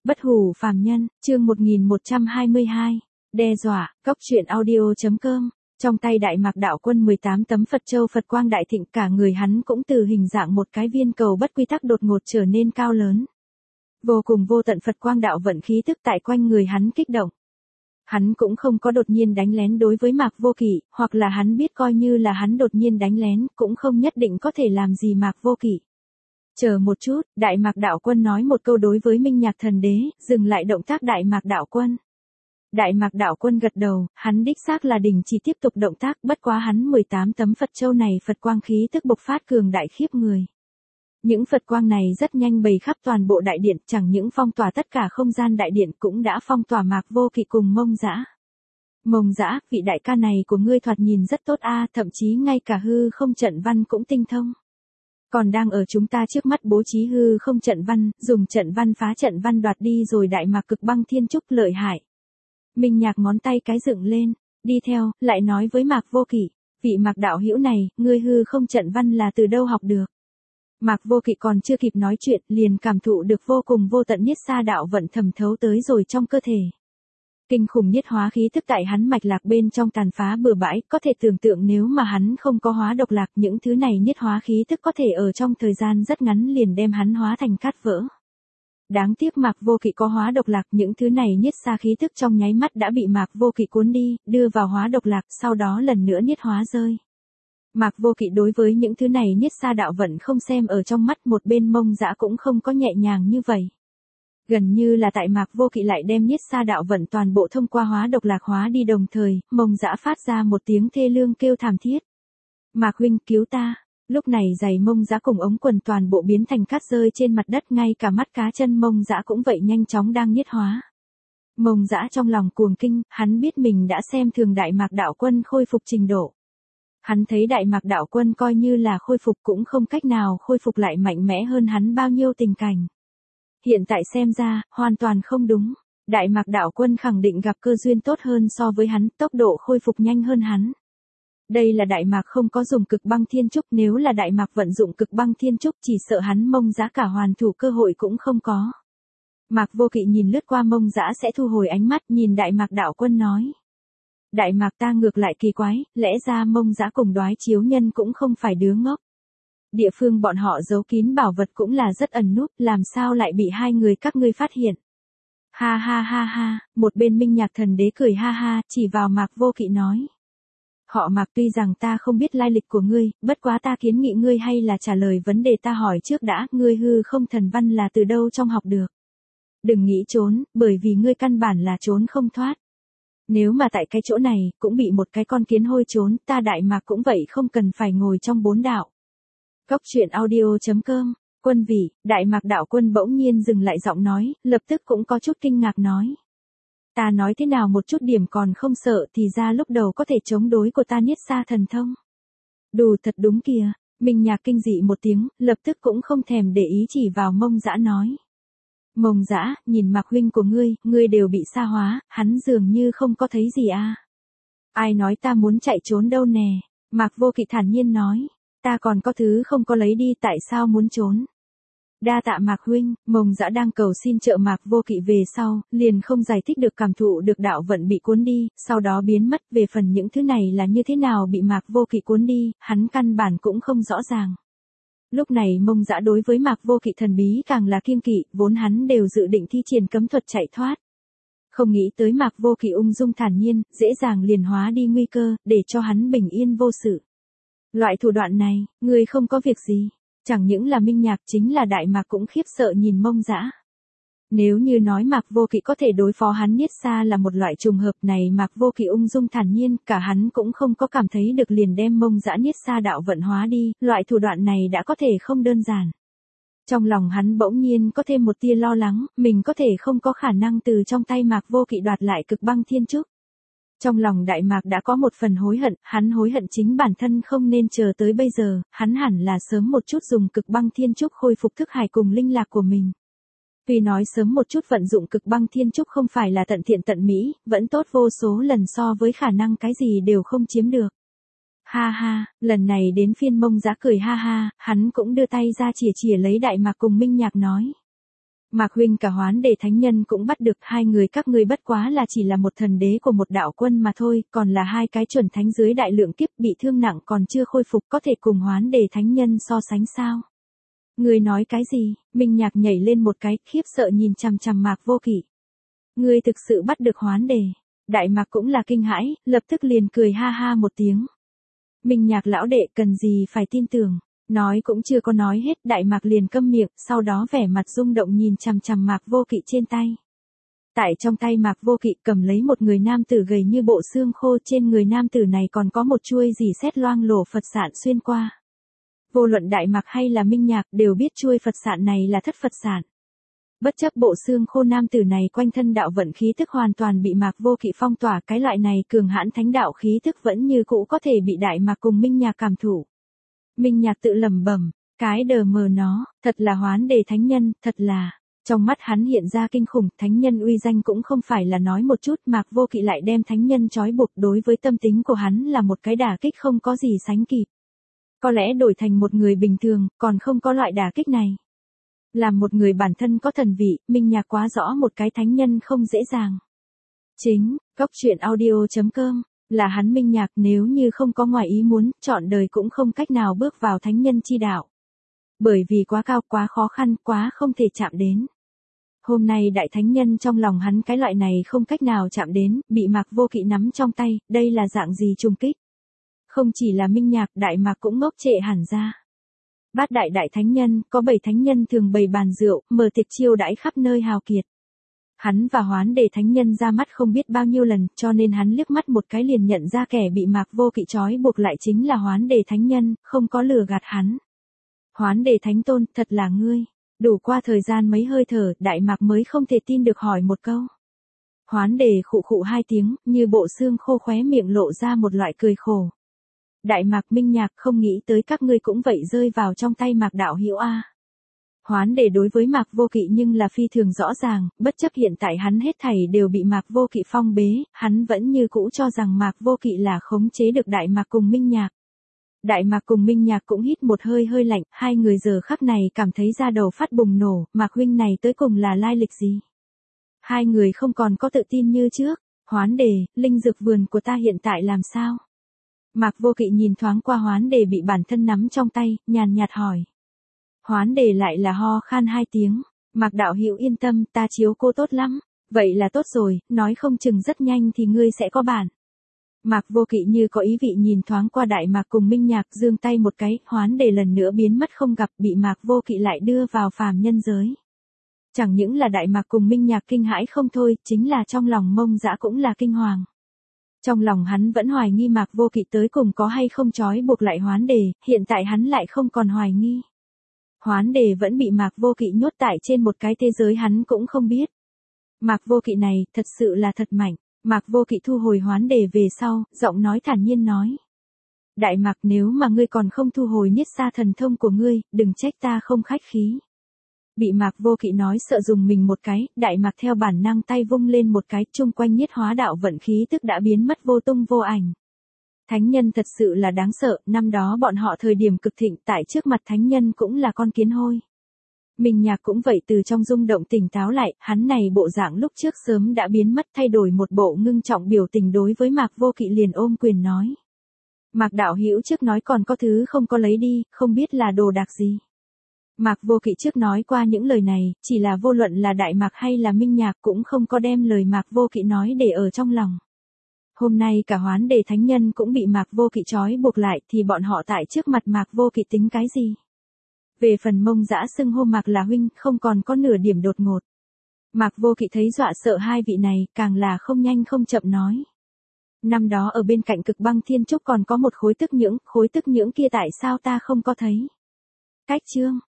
Bất hủ phàm nhân, chương 1122, đe dọa, Cốc truyện audio.com. Trong tay Đại Mạc Đạo Quân 18 tấm Phật châu Phật quang đại thịnh, cả người hắn cũng từ hình dạng một cái viên cầu bất quy tắc đột ngột trở nên cao lớn. Vô cùng vô tận Phật quang đạo vận khí tức tại quanh người hắn kích động. Hắn cũng không có đột nhiên đánh lén đối với Mạc Vô Kỵ, hoặc là hắn biết coi như là hắn đột nhiên đánh lén, cũng không nhất định có thể làm gì Mạc Vô Kỵ. Chờ một chút, Đại Mạc Đạo Quân nói một câu đối với Minh Nhạc Thần Đế, dừng lại động tác Đại Mạc Đạo Quân. Đại Mạc Đạo Quân gật đầu, hắn đích xác là đình chỉ tiếp tục động tác, bất quá hắn 18 tấm Phật châu này Phật quang khí tức bộc phát cường đại khiếp người. Những Phật quang này rất nhanh bày khắp toàn bộ đại điện, chẳng những phong tỏa tất cả không gian đại điện cũng đã phong tỏa Mạc Vô Kỵ cùng Mông Dã. Mông Dã, vị đại ca này của ngươi thoạt nhìn rất tốt a, thậm chí ngay cả hư không trận văn cũng tinh thông. Còn đang ở chúng ta trước mắt bố trí hư không trận văn, dùng trận văn phá trận văn đoạt đi rồi Đại Mạc Cực Băng Thiên Trúc lợi hại. Minh Nhạc ngón tay cái dựng lên, đi theo, lại nói với Mạc Vô Kỵ, vị Mạc đạo hữu này, ngươi hư không trận văn là từ đâu học được? Mạc Vô Kỵ còn chưa kịp nói chuyện, liền cảm thụ được vô cùng vô tận Niết Sa đạo vận thẩm thấu tới rồi trong cơ thể. Kinh khủng niết hóa khí tức tại hắn mạch lạc bên trong tàn phá bừa bãi, có thể tưởng tượng nếu mà hắn không có hóa độc lạc, những thứ này niết hóa khí tức có thể ở trong thời gian rất ngắn liền đem hắn hóa thành cát vỡ. Đáng tiếc Mạc Vô Kỵ có hóa độc lạc, những thứ này niết xa khí tức trong nháy mắt đã bị Mạc Vô Kỵ cuốn đi, đưa vào hóa độc lạc, sau đó lần nữa niết hóa rơi. Mạc Vô Kỵ đối với những thứ này niết xa đạo vận không xem ở trong mắt, một bên Mông Dã cũng không có nhẹ nhàng như vậy. Gần như là tại Mạc Vô Kỵ lại đem niết xa đạo vận toàn bộ thông qua hóa độc lạc hóa đi đồng thời, Mông Dã phát ra một tiếng thê lương kêu thảm thiết. Mạc huynh cứu ta. Lúc này giày Mông Dã cùng ống quần toàn bộ biến thành cát rơi trên mặt đất, ngay cả mắt cá chân Mông Dã cũng vậy nhanh chóng đang niết hóa. Mông Dã trong lòng cuồng kinh, hắn biết mình đã xem thường Đại Mạc Đạo Quân khôi phục trình độ. Hắn thấy Đại Mạc Đạo Quân coi như là khôi phục cũng không cách nào khôi phục lại mạnh mẽ hơn hắn bao nhiêu tình cảnh. Hiện tại xem ra, hoàn toàn không đúng. Đại Mạc Đạo Quân khẳng định gặp cơ duyên tốt hơn so với hắn, tốc độ khôi phục nhanh hơn hắn. Đây là Đại Mạc không có dùng Cực Băng Thiên Trúc, nếu là Đại Mạc vận dụng Cực Băng Thiên Trúc chỉ sợ hắn Mông Dã cả hoàn thủ cơ hội cũng không có. Mạc Vô Kỵ nhìn lướt qua Mông Dã sẽ thu hồi ánh mắt, nhìn Đại Mạc Đạo Quân nói. Đại Mạc ta ngược lại kỳ quái, lẽ ra Mông Dã cùng Đoái Chiếu Nhân cũng không phải đứa ngốc. Địa phương bọn họ giấu kín bảo vật cũng là rất ẩn núp, làm sao lại bị hai người các ngươi phát hiện. Ha ha ha ha, một bên Minh Nhạc Thần Đế cười ha ha, chỉ vào Mạc Vô Kỵ nói. Họ Mạc, tuy rằng ta không biết lai lịch của ngươi, bất quá ta kiến nghị ngươi hay là trả lời vấn đề ta hỏi trước đã, ngươi hư không thần văn là từ đâu trong học được. Đừng nghĩ trốn, bởi vì ngươi căn bản là trốn không thoát. Nếu mà tại cái chỗ này, cũng bị một cái con kiến hôi trốn, ta Đại Mạc cũng vậy không cần phải ngồi trong bốn đạo. Cốc truyện audio.com, Quân vị, Đại Mạc Đạo Quân bỗng nhiên dừng lại giọng nói, lập tức cũng có chút kinh ngạc nói. Ta nói thế nào một chút điểm còn không sợ, thì ra lúc đầu có thể chống đối của ta niết xa thần thông. Đù thật đúng kìa, Minh Nhạc kinh dị một tiếng, lập tức cũng không thèm để ý chỉ vào Mông Dã nói. Mông Dã, nhìn Mạc huynh của ngươi đều bị sa hóa, hắn dường như không có thấy gì à. Ai nói ta muốn chạy trốn đâu nè, Mạc Vô Kỵ thản nhiên nói, ta còn có thứ không có lấy đi, tại sao muốn trốn. Đa tạ Mạc huynh, Mông Dã đang cầu xin trợ Mạc Vô Kỵ về sau, liền không giải thích được cảm thụ được đạo vận bị cuốn đi, sau đó biến mất, về phần những thứ này là như thế nào bị Mạc Vô Kỵ cuốn đi, hắn căn bản cũng không rõ ràng. Lúc này Mông Dã đối với Mạc Vô Kỵ thần bí càng là kiêng kỵ, vốn hắn đều dự định thi triển cấm thuật chạy thoát. Không nghĩ tới Mạc Vô Kỵ ung dung thản nhiên, dễ dàng liền hóa đi nguy cơ, để cho hắn bình yên vô sự. Loại thủ đoạn này, ngươi không có việc gì. Chẳng những là Minh Nhạc, chính là Đại Mạc cũng khiếp sợ nhìn Mông Dã. Nếu như nói Mạc Vô Kỵ có thể đối phó hắn niết xa là một loại trùng hợp này, Mạc Vô Kỵ ung dung thản nhiên, cả hắn cũng không có cảm thấy được liền đem Mông Dã niết xa đạo vận hóa đi, loại thủ đoạn này đã có thể không đơn giản. Trong lòng hắn bỗng nhiên có thêm một tia lo lắng, mình có thể không có khả năng từ trong tay Mạc Vô Kỵ đoạt lại Cực Băng Thiên Trúc. Trong lòng Đại Mạc đã có một phần hối hận, hắn hối hận chính bản thân không nên chờ tới bây giờ, hắn hẳn là sớm một chút dùng Cực Băng Thiên Trúc khôi phục thức hải cùng linh lạc của mình. Tuy nói sớm một chút vận dụng Cực Băng Thiên Trúc không phải là tận thiện tận mỹ, vẫn tốt vô số lần so với khả năng cái gì đều không chiếm được. Ha ha, lần này đến phiên Mông Dã cười ha ha, hắn cũng đưa tay ra chìa lấy Đại Mạc cùng Minh Nhạc nói. Mạc huynh cả Hoán Đề thánh nhân cũng bắt được, hai người các ngươi bất quá là chỉ là một thần đế của một đạo quân mà thôi, còn là hai cái chuẩn thánh dưới đại lượng kiếp bị thương nặng còn chưa khôi phục, có thể cùng Hoán Đề thánh nhân so sánh sao? Ngươi nói cái gì? Minh Nhạc nhảy lên một cái, khiếp sợ nhìn chằm chằm Mạc Vô Kỵ. Ngươi thực sự bắt được Hoán Đề? Đại Mạc cũng là kinh hãi, lập tức liền cười ha ha một tiếng. Minh Nhạc lão đệ cần gì phải tin tưởng. Nói cũng chưa có nói hết, Đại Mạc liền câm miệng, sau đó vẻ mặt rung động nhìn chằm chằm Mạc Vô Kỵ trên tay. Tại trong tay Mạc Vô Kỵ cầm lấy một người nam tử gầy như bộ xương khô, trên người nam tử này còn có một chuôi rỉ sét loang lổ Phật sạn xuyên qua. Vô luận Đại Mạc hay là Minh Nhạc đều biết chuôi Phật sạn này là thất Phật sạn. Bất chấp bộ xương khô nam tử này quanh thân đạo vận khí tức hoàn toàn bị Mạc Vô Kỵ phong tỏa, cái loại này cường hãn thánh đạo khí tức vẫn như cũ có thể bị Đại Mạc cùng Minh Nhạc cảm thụ. Minh Nhạc tự lẩm bẩm, cái đờ mờ nó, thật là Hoán Đề thánh nhân, thật là. Trong mắt hắn hiện ra kinh khủng, thánh nhân uy danh cũng không phải là nói một chút, Mạc Vô Kỵ lại đem thánh nhân trói buộc, đối với tâm tính của hắn là một cái đả kích không có gì sánh kịp. Có lẽ đổi thành một người bình thường, còn không có loại đả kích này. Làm một người bản thân có thần vị, Minh Nhạc quá rõ một cái thánh nhân không dễ dàng. Chính, goctruyện.audio.com, là hắn Minh Nhạc, nếu như không có ngoài ý muốn, trọn đời cũng không cách nào bước vào thánh nhân chi đạo. Bởi vì quá cao, quá khó khăn, quá không thể chạm đến. Hôm nay đại thánh nhân trong lòng hắn cái loại này không cách nào chạm đến, bị Mạc Vô Kỵ nắm trong tay, đây là dạng gì trùng kích. Không chỉ là Minh Nhạc, Đại Mạc cũng ngốc trệ hẳn ra. Bát đại đại thánh nhân, có 7 thánh nhân thường bày bàn rượu, mở tiệc chiêu đãi khắp nơi hào kiệt. Hắn và Hoán Đề thánh nhân ra mắt không biết bao nhiêu lần, cho nên hắn liếc mắt một cái liền nhận ra kẻ bị Mạc Vô Kỵ trói buộc lại chính là Hoán Đề thánh nhân, không có lừa gạt hắn. Hoán Đề thánh tôn, thật là ngươi. Đủ qua thời gian mấy hơi thở, Đại Mạc mới không thể tin được hỏi một câu. Hoán Đề khụ khụ 2 tiếng, như bộ xương khô khóe miệng lộ ra một loại cười khổ. Đại Mạc Minh Nhạc không nghĩ tới các ngươi cũng vậy rơi vào trong tay Mạc đạo hữu a. Hoán Đề đối với Mạc Vô Kỵ nhưng là phi thường rõ ràng, bất chấp hiện tại hắn hết thảy đều bị Mạc Vô Kỵ phong bế, hắn vẫn như cũ cho rằng Mạc Vô Kỵ là khống chế được Đại Mạc cùng Minh Nhạc. Đại Mạc cùng Minh Nhạc cũng hít một hơi hơi lạnh, hai người giờ khắc này cảm thấy da đầu phát bùng nổ, Mạc huynh này tới cùng là lai lịch gì? Hai người không còn có tự tin như trước. Hoán Đề, linh dược vườn của ta hiện tại làm sao? Mạc Vô Kỵ nhìn thoáng qua Hoán Đề bị bản thân nắm trong tay, nhàn nhạt hỏi. Hoán Đề lại là ho khan 2 tiếng, Mạc đạo hữu yên tâm, ta chiếu cô tốt lắm. Vậy là tốt rồi, nói không chừng rất nhanh thì ngươi sẽ có bản. Mạc Vô Kỵ như có ý vị nhìn thoáng qua Đại Mạc cùng Minh Nhạc, giương tay một cái, Hoán Đề lần nữa biến mất không gặp, bị Mạc Vô Kỵ lại đưa vào phàm nhân giới. Chẳng những là Đại Mạc cùng Minh Nhạc kinh hãi không thôi, chính là trong lòng Mông Dã cũng là kinh hoàng. Trong lòng hắn vẫn hoài nghi Mạc Vô Kỵ tới cùng có hay không trói buộc lại Hoán Đề, hiện tại hắn lại không còn hoài nghi. Hoán Đề vẫn bị Mạc Vô Kỵ nhốt tại trên một cái thế giới hắn cũng không biết. Mạc Vô Kỵ này, thật sự là thật mạnh. Mạc Vô Kỵ thu hồi Hoán Đề về sau, giọng nói thản nhiên nói. Đại Mạc, nếu mà ngươi còn không thu hồi Niết Xa thần thông của ngươi, đừng trách ta không khách khí. Bị Mạc Vô Kỵ nói sợ dùng mình một cái, Đại Mạc theo bản năng tay vung lên một cái, chung quanh Niết Hóa đạo vận khí tức đã biến mất vô tung vô ảnh. Thánh nhân thật sự là đáng sợ, năm đó bọn họ thời điểm cực thịnh, tại trước mặt thánh nhân cũng là con kiến hôi. Minh Nhạc cũng vậy, từ trong rung động tỉnh táo lại, hắn này bộ dạng lúc trước sớm đã biến mất, thay đổi một bộ ngưng trọng biểu tình đối với Mạc Vô Kỵ liền ôm quyền nói. Mạc đạo hữu trước nói còn có thứ không có lấy đi, không biết là đồ đạc gì. Mạc Vô Kỵ trước nói qua những lời này, chỉ là vô luận là Đại Mạc hay là Minh Nhạc cũng không có đem lời Mạc Vô Kỵ nói để ở trong lòng. Hôm nay cả Hoán Đề thánh nhân cũng bị Mạc Vô Kỵ trói buộc lại, thì bọn họ tại trước mặt Mạc Vô Kỵ tính cái gì? Về phần Mông Dã xưng hô Mạc là huynh, không còn có nửa điểm đột ngột. Mạc Vô Kỵ thấy dọa sợ hai vị này, càng là không nhanh không chậm nói. Năm đó ở bên cạnh Cực Băng Thiên Trúc còn có một khối tức nhưỡng kia tại sao ta không có thấy? Cách chương